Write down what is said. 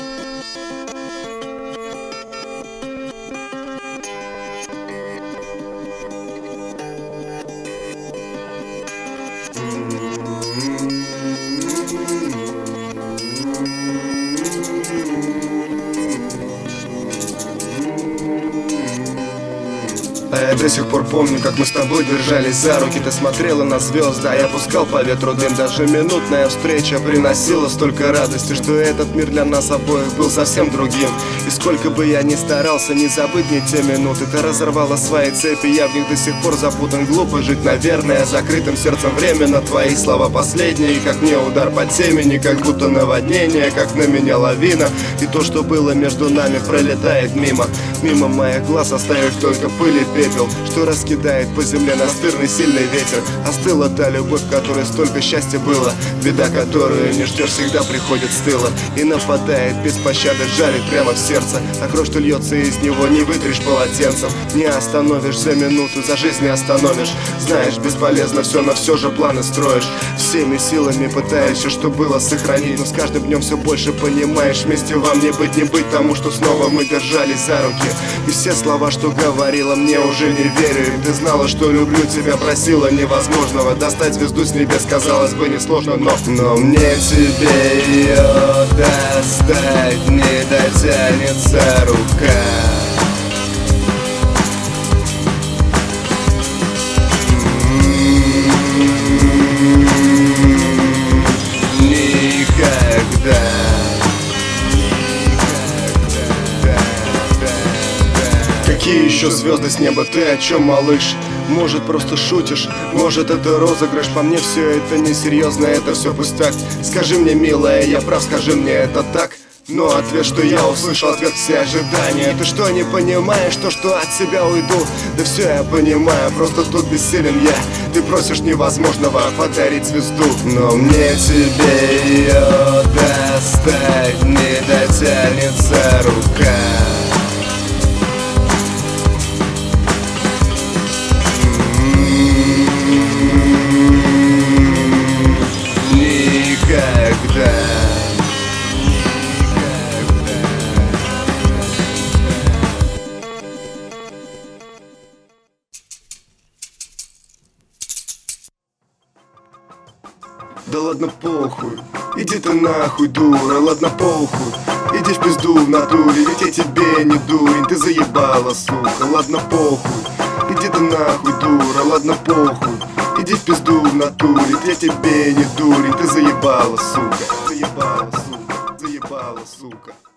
А я до сих пор помню, как мы с тобой держались за руки. Ты смотрела на звезды, а я пускал по ветру дым. Даже минутная встреча приносила столько радости, что этот мир для нас обоих был совсем другим. И сколько бы я ни старался не забыть мне те минуты, ты разорвала свои цепи, я в них до сих пор запутан. Глупо жить, наверное, закрытым сердцем временно. Твои слова последние, как мне удар по темени, как будто наводнение, как на меня лавина. И то, что было между нами, пролетает мимо моих глаз, оставив только пыль и пепел, что раскидает по земле настырный сильный ветер. Остыла та любовь, в которой столько счастья было. Беда, которую не ждешь, всегда приходит с тыла и нападает без пощады, жарит прямо в сердце. А кровь, что льется из него, не вытрешь полотенцем. Не остановишь за минуту, за жизнь не остановишь. Знаешь, бесполезно все, но все же планы строишь. Всеми силами пытаешься, что было, сохранить. Но с каждым днем все больше понимаешь, вместе вам не быть тому, что снова мы держались за руки. И все слова, что говорила, мне уже не верю. И ты знала, что люблю тебя, просила невозможного. Достать звезду с небес, казалось бы, несложно, но мне тебе ее достать не дотянется рука. Никогда. Какие еще звезды с неба, ты о чем, малыш? Может, просто шутишь, может, это розыгрыш. По мне все это несерьезно, это все пустяк. Скажи мне, милая, я прав, скажи мне, это так? Но ответ, что я услышал, ответ все ожидания. Ты что, не понимаешь, что от себя уйду? Да все я понимаю, просто тут бессилен я. Ты просишь невозможного подарить звезду, но мне тебе ее достать не дотянется рука. Никогда. Да ладно похуй, иди ты нахуй, дура, ладно похуй, иди в пизду в натуре, ведь я тебе не дурень, ты заебала, сука, ладно похуй, иди ты нахуй, дура, ладно похуй, иди в пизду в натуре, ведь я тебе не дурень, ты заебала, сука, заебала, сука, заебала, сука.